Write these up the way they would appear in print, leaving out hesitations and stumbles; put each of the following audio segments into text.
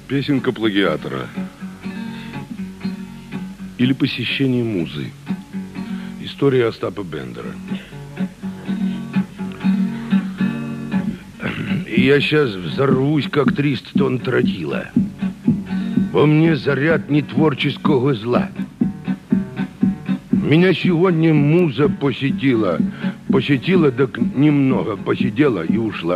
Песенка плагиатора. Или посещение музы. История Остапа Бендера. Я сейчас взорвусь, как 300 тонн тротила. Во мне заряд нетворческого зла. Меня сегодня муза посетила. Посетила, так немного посидела и ушла.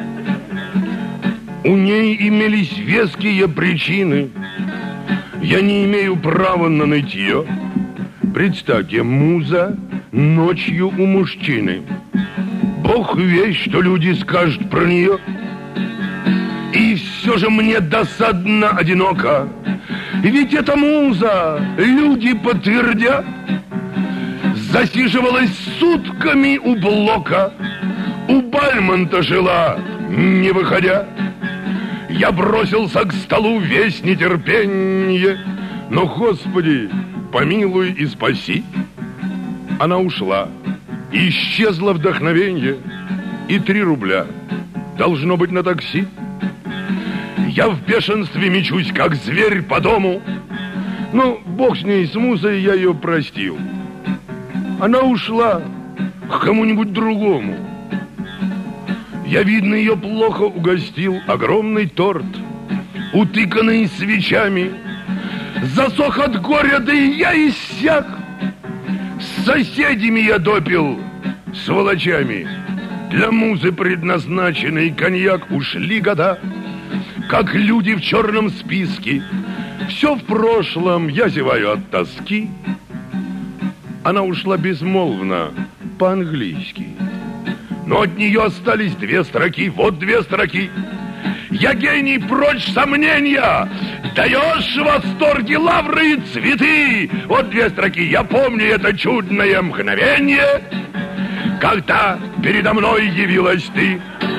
У ней имелись веские причины. Я не имею права на нытье. Представьте, муза ночью у мужчины. Бог весть, что люди скажут про нее. И все же мне досадно одиноко. Ведь эта муза, люди подтвердят, засиживалась сутками у блока. У Бальмонта жила, не выходя. Я бросился к столу весь нетерпенье. Но, Господи, помилуй и спаси. Она ушла. Исчезло вдохновенье. И 3 рубля должно быть на такси. Я в бешенстве мечусь, как зверь по дому. Ну, бог с ней, с музой, я ее простил. Она ушла к кому-нибудь другому. Я, видно, ее плохо угостил. Огромный торт, утыканный свечами. Засох от горя, да и я иссяк. С соседями я допил, сволочами. Для музы предназначенный коньяк. Ушли года, как люди в черном списке. Все в прошлом, я зеваю от тоски. Она ушла безмолвно, по-английски. Но от нее остались 2 строки. Вот 2 строки. Я гений, прочь сомнения. Даешь в восторге лавры и цветы. Вот 2 строки. Я помню это чудное мгновение, когда передо мной явилась ты.